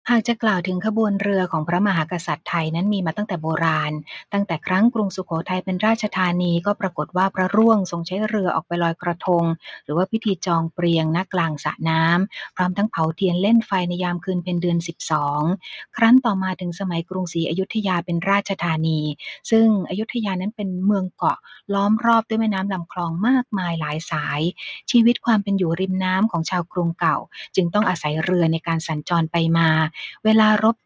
หากจะกล่าวถึงขบวนเรือของพระมหากษัตริย์ไทยนั้นมีมาตั้งแต่โบราณตั้งแต่ครั้งกรุงสุโขทัยเป็นราชธานีก็ปรากฏว่าพระร่วงทรงใช้เรือออกไปลอยกระทงหรือว่าพิธีจองเปรียงณกลางสระน้ำพร้อมทั้งเผาเทียนเล่นไฟในยามคืนเพ็ญเดือน12ครั้นต่อมาถึงสมัยกรุงศรีอยุธยาเป็นราชธานีซึ่งอยุธยานั้นเป็นเมืองเกาะล้อมรอบด้วยแม่น้ำลำคลองมากมายหลายสายชีวิตความเป็นอยู่ริมน้ำของชาวกรุงเก่าจึงต้องอาศัยเรือในการสัญจรไปมา เวลารบ